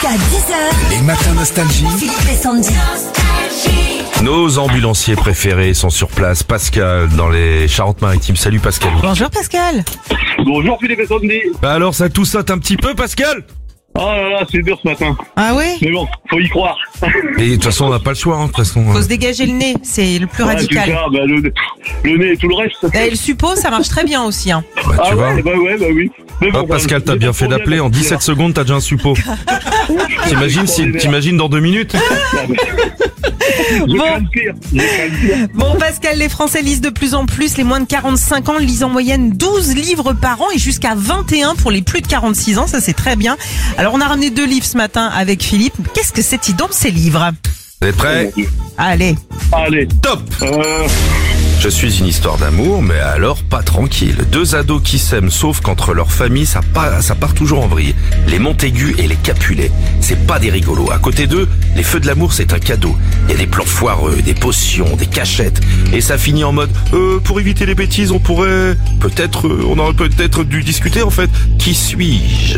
Jusqu'à 10h, Les matins nostalgie. Philippe et Sandy. Nos ambulanciers préférés sont sur place. Pascal, dans les Charentes-Maritimes. Salut Pascal. Bonjour Pascal. Bonjour Philippe et Sandy. Bah alors, ça tout saute un petit peu, Pascal? Oh là là, c'est dur ce matin. Ah ouais? Mais bon, faut y croire. Et de toute façon, on n'a pas le choix, hein, de toute façon. Faut se dégager le nez, c'est le plus radical. Ah, bah, le nez et tout le reste. Et le suppôt, ça marche très bien aussi. Hein. Bah, tu Ah vois. ouais, bah oui. Mais Oh, Pascal, t'as bien fait d'appeler. En 17 secondes, t'as déjà un suppôt. T'imagines dans 2 minutes? Bon Pascal, les Français lisent de plus en plus. Les moins de 45 ans lisent en moyenne 12 livres par an et jusqu'à 21 pour les plus de 46 ans. Ça, c'est très bien. Alors, on a ramené 2 livres ce matin avec Philippe. Qu'est-ce que c'est donc ces livres? Vous êtes prêts? Allez. Allez. Top! Je suis une histoire d'amour, mais alors pas tranquille. 2 ados qui s'aiment, sauf qu'entre leurs familles, ça part toujours en vrille. Les Montaigu et les Capulet, c'est pas des rigolos. À côté d'eux, les feux de l'amour, c'est un cadeau. Il y a des plans foireux, des potions, des cachettes. Et ça finit en mode, pour éviter les bêtises, on aurait peut-être dû discuter en fait. Qui suis-je?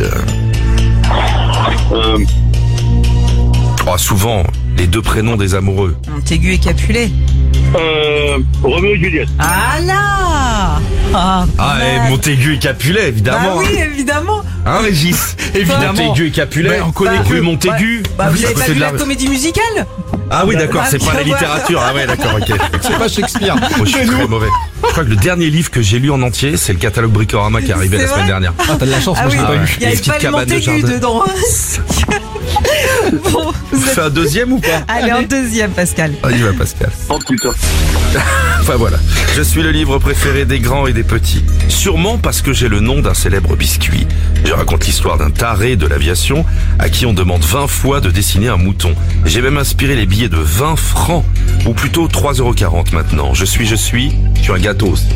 Oh, souvent, les 2 prénoms des amoureux. Montaigu et Capulet. Roméo et Juliette. Ah là! Ah, et Montaigu et Capulet, évidemment. Bah oui, évidemment. Hein, Régis? Évidemment. Montaigu et Capulet. Mais on connaît Rue que. Montaigu. Bah, vous À avez pas côté vu de la comédie musicale? Ah oui, d'accord, c'est pas la littérature. Ah ouais, d'accord, ok. C'est pas Shakespeare. Moi, je suis très mauvais. Je crois que le dernier livre que j'ai lu en entier, c'est le catalogue Bricorama qui est arrivé C'est la semaine vrai dernière. Ah, t'as de la chance, Ah moi oui, je l'ai pas ouais. lu. il y avait Les petites pas le cabanes de Montaigu jardin. dedans. Bon, Tu fais un deuxième ou pas? allez, en deuxième, Pascal. Ah, il va Pascal. Oh putain. Enfin voilà, je suis le livre préféré des grands et des petits. Sûrement parce que j'ai le nom d'un célèbre biscuit. Je raconte l'histoire d'un taré de l'aviation à qui on demande 20 fois de dessiner un mouton. J'ai même inspiré les billets de 20 francs, ou plutôt 3,40 € maintenant. Je suis un gâteau aussi.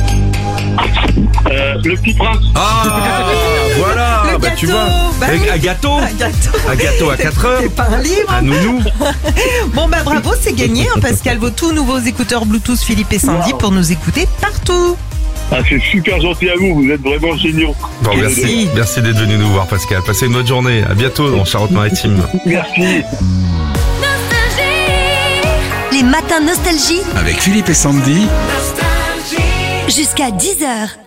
Le petit prince. Ah, voilà, Le bah tu gâteau, vois. bah Et oui. un gâteau. Un gâteau. À 4 heures. C'est pas un livre. Un nounou. Bon bah bravo, c'est gagné, hein, Pascal. Vos tout nouveaux écouteurs Bluetooth Philippe et Sandy pour nous écouter partout. Ah, c'est super gentil à vous êtes vraiment géniaux. Bon, merci. Merci d'être venu nous voir, Pascal. Passez une bonne journée. À bientôt dans Charente-Maritime. Merci. Les matins nostalgie Avec Philippe et Sandy. jusqu'à 10h.